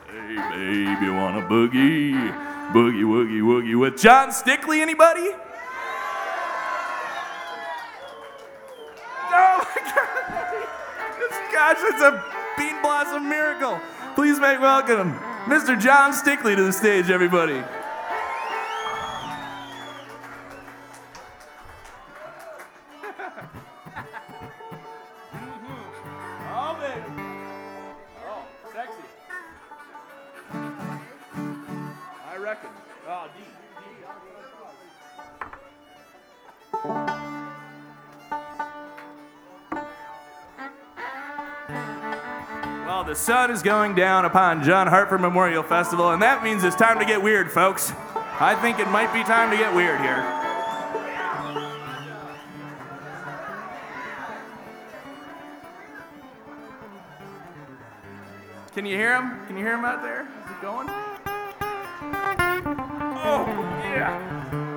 Hey, babe, you wanna boogie? Boogie, woogie, woogie with John Stickley, anybody? Oh my God! Gosh, it's a bean blossom miracle. Please make welcome Mr. John Stickley to the stage, everybody. Oh, baby. Oh, sexy. I reckon. Oh, D. Well, the sun is going down upon John Hartford Memorial Festival, and that means it's time to get weird, folks. I think it might be time to get weird here. Can you hear him? Can you hear him out there? Is it going? Oh, yeah.